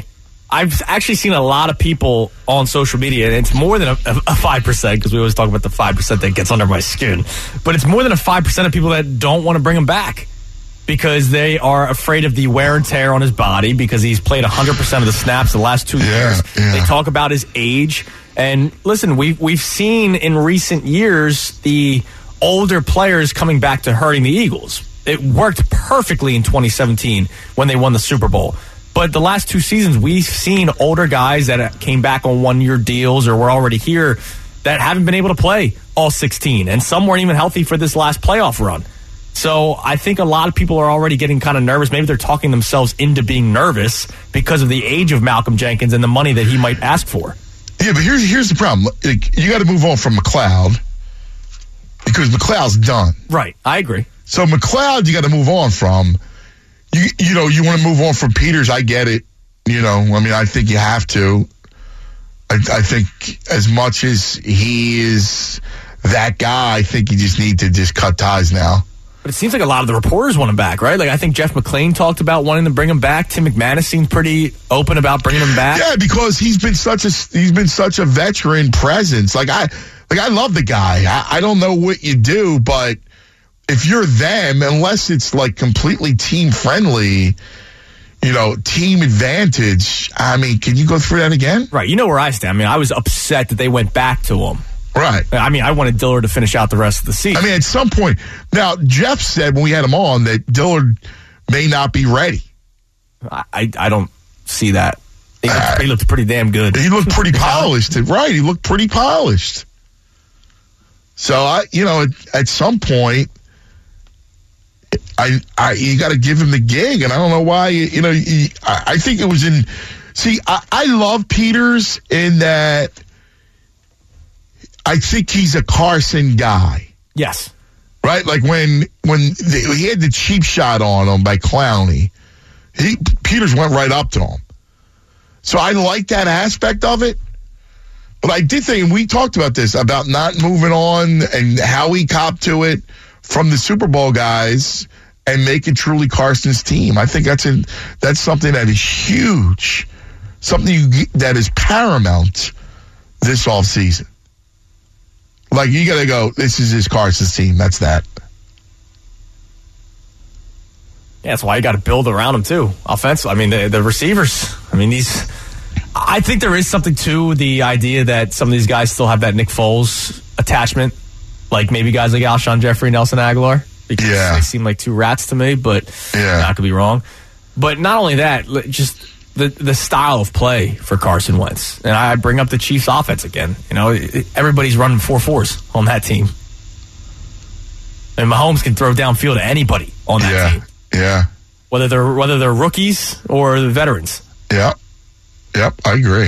Speaker 5: I've actually seen a lot of people on social media, and it's more than a, a five percent, because we always talk about the five percent that gets under my skin. But it's more than a five percent of people that don't want to bring him back because they are afraid of the wear and tear on his body, because he's played one hundred percent of the snaps the last two
Speaker 3: Yeah,
Speaker 5: years.
Speaker 3: yeah.
Speaker 5: They talk about his age. And listen, we've, we've seen in recent years the older players coming back to hurting the Eagles. It worked perfectly in twenty seventeen when they won the Super Bowl. But the last two seasons, we've seen older guys that came back on one-year deals or were already here that haven't been able to play all sixteen. And some weren't even healthy for this last playoff run. So I think a lot of people are already getting kind of nervous. Maybe they're talking themselves into being nervous because of the age of Malcolm Jenkins and the money that he might ask for.
Speaker 3: Yeah, but here's here's the problem. Like, you got to move on from McLeod because McLeod's done.
Speaker 5: Right. I agree.
Speaker 3: So McLeod, you got to move on from. You you know, you want to move on from Peters. I get it. You know, I mean, I think you have to. I, I think as much as he is that guy, I think you just need to just cut ties now.
Speaker 5: But it seems like a lot of the reporters want him back, right? Like, I think Jeff McClain talked about wanting to bring him back. Tim McManus seemed pretty open about bringing him back.
Speaker 3: Yeah, because he's been such a he's been such a veteran presence. Like I like I love the guy. I, I don't know what you do, but if you're them, unless it's like completely team friendly, you know, team advantage. I mean, can you go through that again?
Speaker 5: Right. You know where I stand. I mean, I was upset that they went back to him.
Speaker 3: Right.
Speaker 5: I mean, I wanted Dillard to finish out the rest of the season.
Speaker 3: I mean, at some point. Now, Jeff said when we had him on that Dillard may not be ready.
Speaker 5: I, I, I don't see that. He looked,
Speaker 3: Uh,
Speaker 5: he looked pretty damn good.
Speaker 3: He looked pretty polished. Right. He looked pretty polished. So, I, you know, at, at some point, I, I you got to give him the gig. And I don't know why, you, you know, he, I, I think it was in. See, I, I love Peters in that I think he's a Carson guy.
Speaker 5: Yes.
Speaker 3: Right? Like when when the, he had the cheap shot on him by Clowney, he Peters went right up to him. So I like that aspect of it. But I did think, and we talked about this, about not moving on and how he copped to it from the Super Bowl guys and make it truly Carson's team. I think that's a, that's something that is huge, something you, that is paramount this offseason. Like, you got to go, this is his Carson's team. That's that.
Speaker 5: Yeah, that's why you got to build around him, too. Offensive. I mean, the, the receivers. I mean, these. I think there is something to the idea that some of these guys still have that Nick Foles attachment. Like maybe guys like Alshon Jeffrey, Nelson Aguilar. Because
Speaker 3: yeah.
Speaker 5: they seem like two rats to me, but
Speaker 3: yeah.
Speaker 5: I could be wrong. But not only that, just the the style of play for Carson Wentz. And I bring up the Chiefs offense again. You know, everybody's running four fours on that team. And Mahomes can throw downfield to anybody on that
Speaker 3: yeah.
Speaker 5: team.
Speaker 3: Yeah.
Speaker 5: Whether they're whether they're rookies or the veterans.
Speaker 3: Yeah. Yep, I agree.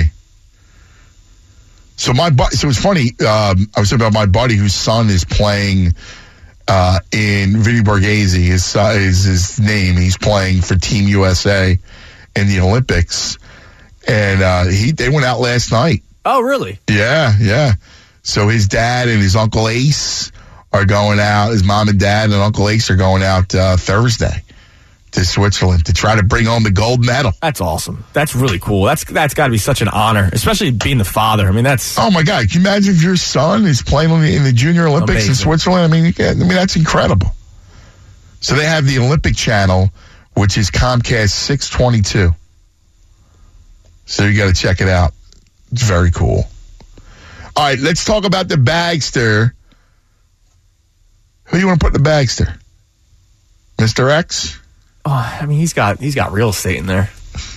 Speaker 3: So my bu- so it's funny. Um, I was talking about my buddy whose son is playing uh, in Vinny Borghese. His uh, is his name. He's playing for Team U S A in the Olympics, and uh, he they went out last night.
Speaker 5: Oh, really?
Speaker 3: Yeah, yeah. So his dad and his Uncle Ace are going out. His mom and dad and Uncle Ace are going out uh, Thursday to Switzerland to try to bring home the gold medal.
Speaker 5: That's awesome. That's really cool. That's that's got to be such an honor, especially being the father. I mean, that's
Speaker 3: oh my God! Can you imagine if your son is playing in the, in the Junior Olympics
Speaker 5: amazing.
Speaker 3: in Switzerland? I mean, you can, I mean that's incredible. So they have the Olympic Channel, which is Comcast six twenty-two. So you got to check it out. It's very cool. All right, let's talk about the Bagster. Who do you want to put in the Bagster? Mister X?
Speaker 5: Oh, I mean, he's got he's got real estate in there.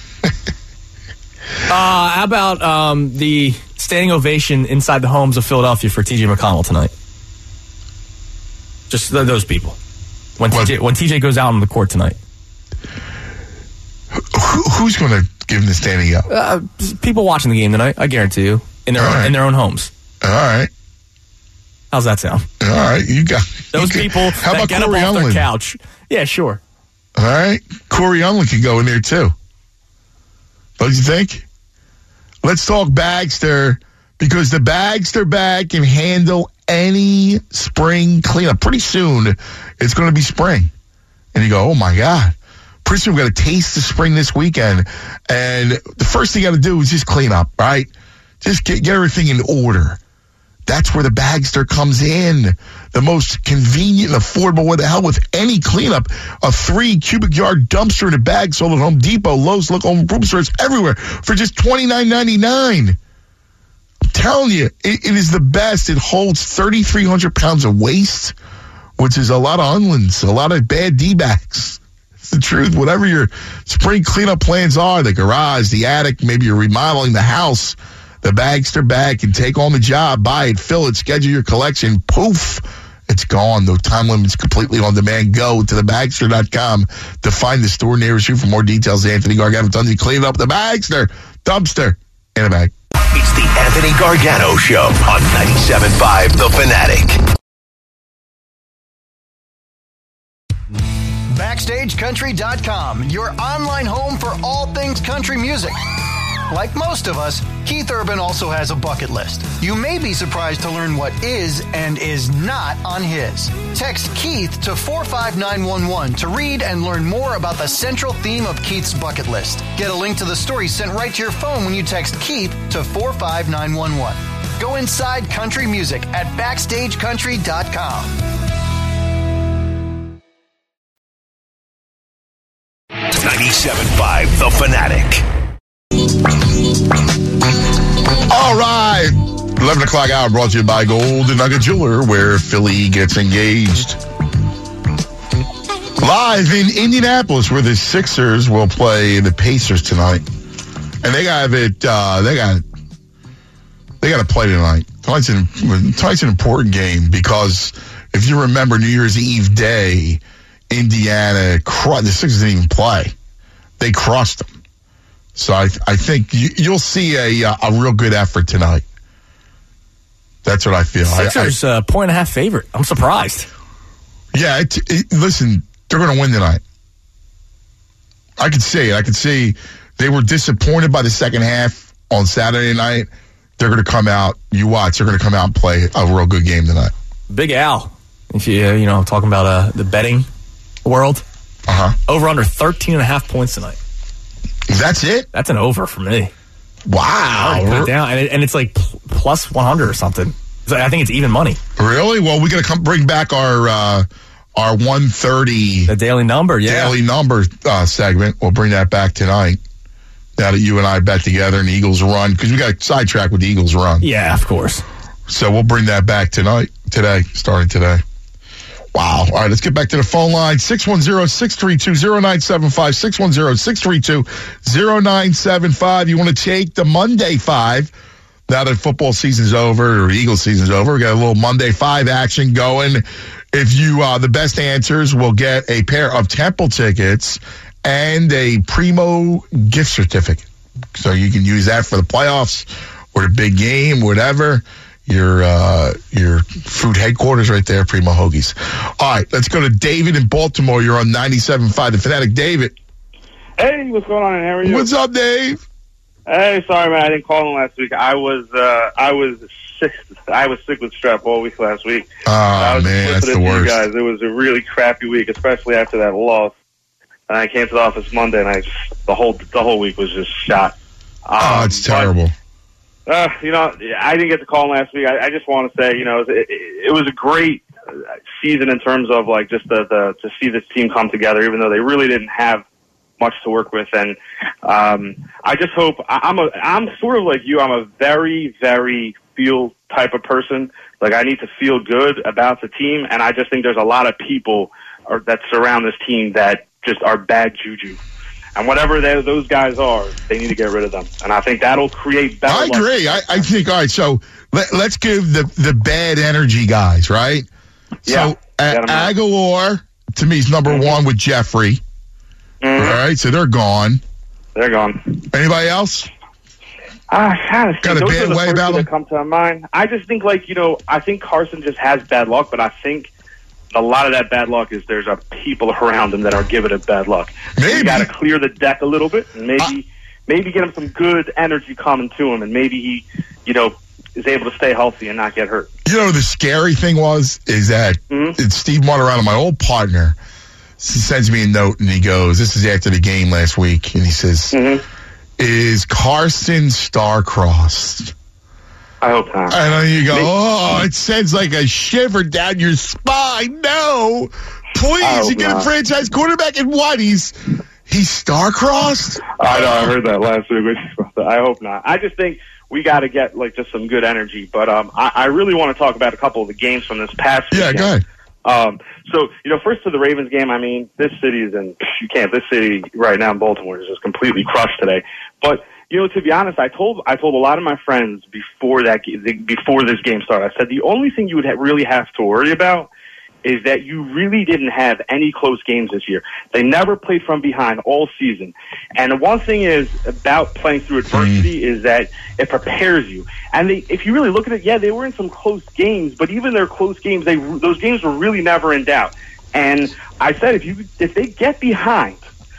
Speaker 5: uh, how about um, the standing ovation inside the homes of Philadelphia for T J McConnell tonight? Just th- those people. When T J when T J goes out on the court tonight.
Speaker 3: Who, who's going to give him the standing up?
Speaker 5: Uh, people watching the game tonight, I guarantee you, in their
Speaker 3: All
Speaker 5: own,
Speaker 3: right.
Speaker 5: in their own homes.
Speaker 3: All right.
Speaker 5: How's that sound?
Speaker 3: All right. You got
Speaker 5: Those
Speaker 3: you
Speaker 5: people
Speaker 3: can, how
Speaker 5: that
Speaker 3: about
Speaker 5: get
Speaker 3: Corey
Speaker 5: up off
Speaker 3: Unlin?
Speaker 5: their couch. Yeah, sure.
Speaker 3: All right. Corey Unlin could go in there too. Don't you think? Let's talk Bagster because the Bagster bag can handle any spring cleanup. Pretty soon, it's going to be spring. And you go, oh my God. pretty soon we're going to taste the spring this weekend. And the first thing you got to do is just clean up, right? Just get, get everything in order. That's where the Bagster comes in. The most convenient and affordable way to hell with any cleanup. A three cubic yard dumpster in a bag sold at Home Depot, Lowe's, local home improvement stores everywhere for just twenty-nine ninety-nine. I'm telling you, it, it is the best. It holds thirty-three hundred pounds of waste, which is a lot of unlands, a lot of bad D-backs. It's the truth. Whatever your spring cleanup plans are, the garage, the attic, maybe you're remodeling the house, the Bagster bag can take on the job. Buy it, fill it, schedule your collection. Poof, it's gone. No time limits, completely on demand. Go to the bagster dot com to find the store nearest you for more details. Anthony Gargano tells you clean up the Bagster dumpster in a bag.
Speaker 2: It's the Anthony Gargano Show on ninety-seven point five The Fanatic.
Speaker 1: Backstage Country dot com, your online home for all things country music. Like most of us, Keith Urban also has a bucket list. You may be surprised to learn what is and is not on his. Text Keith to four five nine one one to read and learn more about the central theme of Keith's bucket list. Get a link to the story sent right to your phone when you text Keith to four five nine one one. Go inside country music at Backstage Country dot com.
Speaker 2: ninety-seven point five The Fanatic.
Speaker 3: All right. eleven o'clock hour brought to you by Golden Nugget Jeweler, where Philly gets engaged. Live in Indianapolis, where the Sixers will play the Pacers tonight. And they got it, uh, they got they got to play tonight. Tonight's an, tonight's an important game because if you remember New Year's Eve day, Indiana, the Sixers didn't even play. They crushed them. So I, I think you, you'll see a a real good effort tonight. That's what I feel.
Speaker 5: Sixers a uh, point and a half favorite. I'm surprised.
Speaker 3: Yeah, it, it, listen, they're going to win tonight. I could see it. I could see they were disappointed by the second half on Saturday night. They're going to come out. You watch. They're going to come out and play a real good game tonight.
Speaker 5: Big Al. If you uh, you know talking about uh, the betting world,
Speaker 3: uh huh.
Speaker 5: Over under thirteen and a half points tonight.
Speaker 3: That's it?
Speaker 5: That's an over for me.
Speaker 3: Wow.
Speaker 5: Put it down. And, it, and it's like plus one hundred or something. So I think it's even money.
Speaker 3: Really? Well, we got to come bring back our uh, our one thirty.
Speaker 5: The daily number, yeah.
Speaker 3: Daily number uh, segment. We'll bring that back tonight. Now that you and I bet together and the Eagles run, because we got sidetracked with the Eagles run.
Speaker 5: Yeah, of course.
Speaker 3: So we'll bring that back tonight, today, starting today. Wow. All right, let's get back to the phone line. six one zero, six three two, zero nine seven five, six one zero, six three two, zero nine seven five. You want to take the Monday Five now that football season's over or Eagles season's over. We got a little Monday Five action going. If you, uh, the best answers will get a pair of Temple tickets and a Primo gift certificate. So you can use that for the playoffs or the big game, whatever. Your uh, your food headquarters right there, Primo Hoagies. All right, let's go to David in Baltimore. You're on ninety-seven point five The Fanatic. David.
Speaker 8: Hey, what's going on? How are you?
Speaker 3: What's up, Dave?
Speaker 8: Hey, sorry, man. I didn't call in last week. I was uh, I was sick. I was sick with strep all week last week.
Speaker 3: Oh,
Speaker 8: I was
Speaker 3: man, that's the worst.
Speaker 8: You guys. It was a really crappy week, especially after that loss. And I came to the office Monday, and I just, the whole the whole week was just shot. Um,
Speaker 3: oh, it's terrible.
Speaker 8: But, Uh, you know, I didn't get to call last week. I, I just want to say, you know, it, it, it was a great season in terms of like just the, the to see this team come together, even though they really didn't have much to work with. And um, I just hope I, I'm a I'm sort of like you. I'm a very very feel type of person. Like I need to feel good about the team, and I just think there's a lot of people are, that surround this team that just are bad juju. And whatever they, those guys are, they need to get rid of them. And I think that'll create better.
Speaker 3: I agree. I, I think, all right, so let, let's give the, the bad energy guys, right?
Speaker 8: Yeah.
Speaker 3: So uh, Aguilar, to me, is number mm-hmm. one with Jeffrey. Mm-hmm. All right, so they're gone.
Speaker 8: They're gone.
Speaker 3: Anybody else?
Speaker 8: Uh, I
Speaker 3: Got a
Speaker 8: those
Speaker 3: bad
Speaker 8: are the
Speaker 3: way
Speaker 8: first
Speaker 3: about them?
Speaker 8: that come to mind. I just think, like, you know, I think Carson just has bad luck, but I think a lot of that bad luck is there's a people around him that are giving it bad luck.
Speaker 3: Maybe.
Speaker 8: You got to clear the deck a little bit, and maybe
Speaker 3: uh,
Speaker 8: maybe get him some good energy coming to him, and maybe he, you know, is able to stay healthy and not get hurt.
Speaker 3: You know, the scary thing was is that
Speaker 8: mm-hmm.
Speaker 3: it's Steve Martirano, my old partner, sends me a note and he goes, this is after the game last week, and he says,
Speaker 8: Mm-hmm.
Speaker 3: is Carson star-crossed?
Speaker 8: I hope not.
Speaker 3: And then you go, oh, it sends like a shiver down your spine. No, please, you get
Speaker 8: not.
Speaker 3: a franchise quarterback and what? He's he's star-crossed?
Speaker 8: I know, I heard that last week. I hope not. I just think we got to get like just some good energy. But um, I, I really want to talk about a couple of the games from this past
Speaker 3: Yeah,
Speaker 8: weekend.
Speaker 3: go ahead.
Speaker 8: Um, so, you know, first to the Ravens game, I mean, this city is in, you can't, this city right now in Baltimore is just completely crushed today. But, you know, to be honest, I told, I told a lot of my friends before that, before this game started, I said the only thing you would ha- really have to worry about is that you really didn't have any close games this year. They never played from behind all season. And the one thing is about playing through adversity mm. is that it prepares you. And they, if you really look at it, yeah, they were in some close games, but even their close games, they those games were really never in doubt. And I said, if you if they get behind,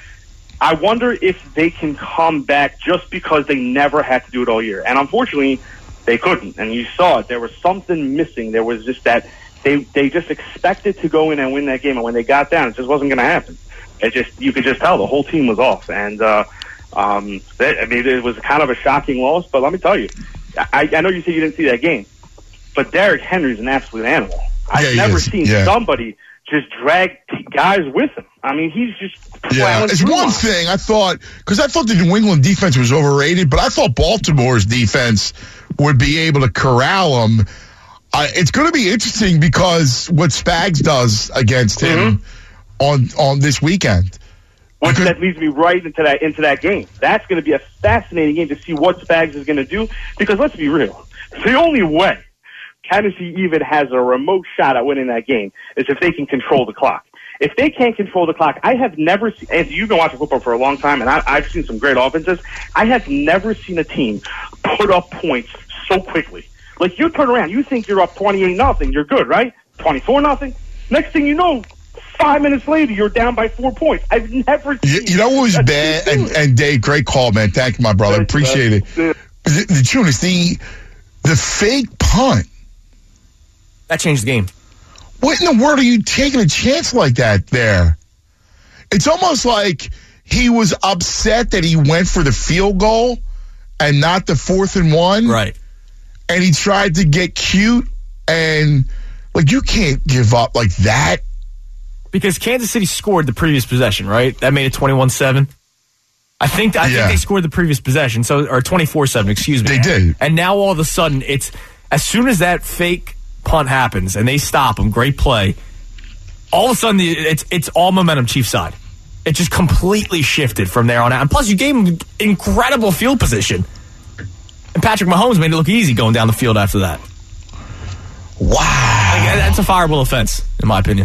Speaker 8: I wonder if they can come back just because they never had to do it all year. And unfortunately, they couldn't. And you saw it. There was something missing. There was just that they they just expected to go in and win that game. And when they got down, it just wasn't going to happen. It just you could just tell the whole team was off. And, uh, um, they, I mean, it was kind of a shocking loss. But let me tell you, I, I know you said you didn't see that game, but Derrick Henry's an absolute animal. I've
Speaker 3: yeah,
Speaker 8: never
Speaker 3: is.
Speaker 8: seen
Speaker 3: yeah.
Speaker 8: somebody just drag guys with him. I mean, he's just
Speaker 3: yeah. It's one
Speaker 8: on.
Speaker 3: thing I thought because I thought the New England defense was overrated, but I thought Baltimore's defense would be able to corral him. Uh, it's going to be interesting because what Spags does against him mm-hmm. on on this weekend.
Speaker 8: Which that leads me right into that into that game. That's going to be a fascinating game to see what Spags is going to do. Because let's be real, the only way Tennessee even has a remote shot at winning that game is if they can control the clock. If they can't control the clock, I have never seen, and you've been watching football for a long time, and I, I've seen some great offenses. I have never seen a team put up points so quickly. Like, you turn around, you think you're up twenty-eight nothing, you're good, right? twenty-four nothing. Next thing you know, five minutes later, you're down by four points. I've never seen
Speaker 3: You, you know what was bad? And, and Dave, great call, man. Thank you, my brother.
Speaker 8: Thanks,
Speaker 3: Appreciate it.
Speaker 8: man.
Speaker 3: The, the truth is, the, the fake punt.
Speaker 5: That changed the game.
Speaker 3: What in the world are you taking a chance like that there? It's almost like he was upset that he went for the field goal and not the fourth and one.
Speaker 5: Right.
Speaker 3: And he tried to get cute, and, like, you can't give up like that.
Speaker 5: Because Kansas City scored the previous possession, right? That made it twenty-one seven. I think I
Speaker 3: yeah.
Speaker 5: think they scored the previous possession, so or twenty-four seven, excuse me.
Speaker 3: They did.
Speaker 5: And now all of a sudden, it's as soon as that fake punt happens and they stop him, great play, all of a sudden it's it's all momentum Chiefs side. It just completely shifted from there on out. And plus, you gave him incredible field position. And Patrick Mahomes made it look easy going down the field after that.
Speaker 3: Wow.
Speaker 5: Like, that's a fireable offense, in my opinion.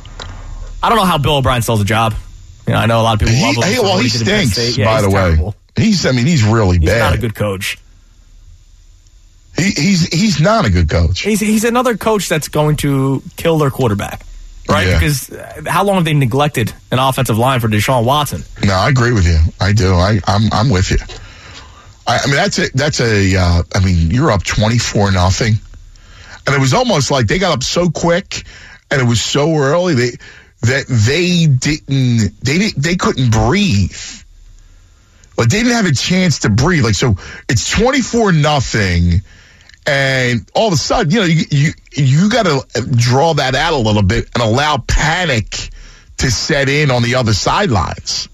Speaker 5: I don't know how Bill O'Brien still has a job. You know, I know a lot of people
Speaker 3: He,
Speaker 5: love him.
Speaker 3: hey,
Speaker 5: for
Speaker 3: well,
Speaker 5: what
Speaker 3: he
Speaker 5: did at Penn
Speaker 3: stinks,
Speaker 5: State. Yeah,
Speaker 3: by
Speaker 5: he's
Speaker 3: the
Speaker 5: terrible.
Speaker 3: way. He's, I mean, he's really
Speaker 5: He's
Speaker 3: bad.
Speaker 5: not a good coach.
Speaker 3: He, he's he's not a good coach.
Speaker 5: He's he's another coach that's going to kill their quarterback, right?
Speaker 3: Yeah.
Speaker 5: Because uh, how long have they neglected an offensive line for Deshaun Watson?
Speaker 3: No, I agree with you. I do. I, I'm I'm with you. I, I mean, that's a that's a. Uh, I mean, you're up twenty-four nothing, and it was almost like they got up so quick, and it was so early they that they didn't they didn't they couldn't breathe. Like they didn't have a chance to breathe. Like so, it's twenty-four nothing. And all of a sudden, you know, you you, you got to draw that out a little bit and allow panic to set in on the other sidelines.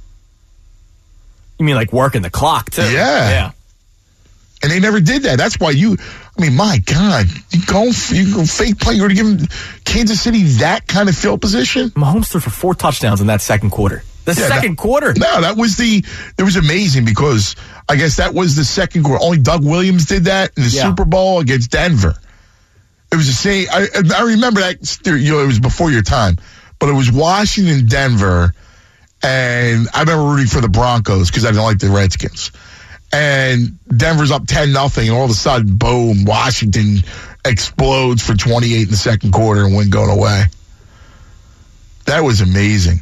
Speaker 5: You mean like working the clock, too?
Speaker 3: Yeah.
Speaker 5: Yeah.
Speaker 3: And they never did that. That's why you, I mean, my God, you go, you go fake play. You're going to give Kansas City that kind of field position?
Speaker 5: Mahomes threw for four touchdowns in that second quarter. The
Speaker 3: Yeah,
Speaker 5: second
Speaker 3: that-
Speaker 5: quarter.
Speaker 3: No, that was the, it was amazing because I guess that was the second quarter. Only Doug Williams did that in the
Speaker 5: Yeah.
Speaker 3: Super Bowl against Denver. It was the same. I, I remember that, you know, it was before your time, but it was Washington, Denver, and I remember rooting for the Broncos because I didn't like the Redskins. And Denver's up ten nothing, and all of a sudden, boom, Washington explodes for twenty-eight in the second quarter and win going away. That was amazing.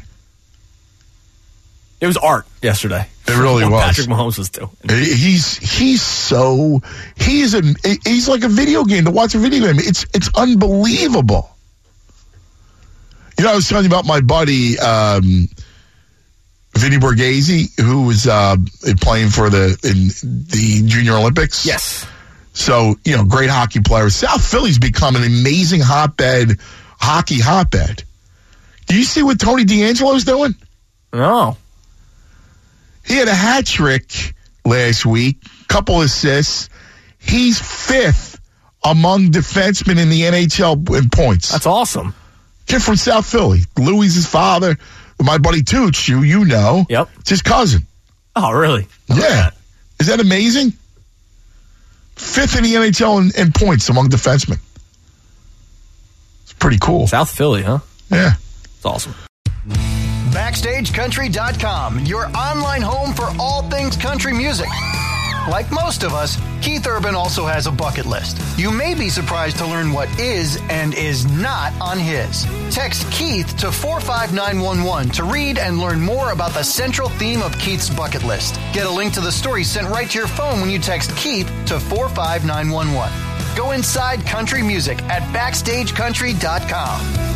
Speaker 5: It was art yesterday.
Speaker 3: It really
Speaker 5: what
Speaker 3: was.
Speaker 5: Patrick Mahomes was doing.
Speaker 3: He's he's so he's a he's like a video game to watch a video game. It's it's unbelievable. You know, I was telling you about my buddy, um, Vinny Borghese, who was uh, playing for the in the Junior Olympics.
Speaker 5: Yes.
Speaker 3: So, you know, great hockey player. South Philly's become an amazing hotbed, hockey hotbed. Do you see what Tony DeAngelo's doing?
Speaker 5: No.
Speaker 3: He had a hat trick last week, couple assists. He's fifth among defensemen in the N H L in points.
Speaker 5: That's awesome.
Speaker 3: Kid from South Philly. Louis' his father. My buddy Tooch, you, you know.
Speaker 5: Yep.
Speaker 3: It's his cousin.
Speaker 5: Oh, really?
Speaker 3: Yeah. Is that amazing? Fifth in the N H L in, in points among defensemen. It's pretty cool.
Speaker 5: South Philly, huh?
Speaker 3: Yeah.
Speaker 5: It's awesome.
Speaker 1: Backstage Country dot com, your online home for all things country music. Like most of us, Keith Urban also has a bucket list. You may be surprised to learn what is and is not on his. Text Keith to four five nine one one to read and learn more about the central theme of Keith's bucket list. Get a link to the story sent right to your phone when you text Keith to four five nine one one. Go inside country music at Backstage Country dot com.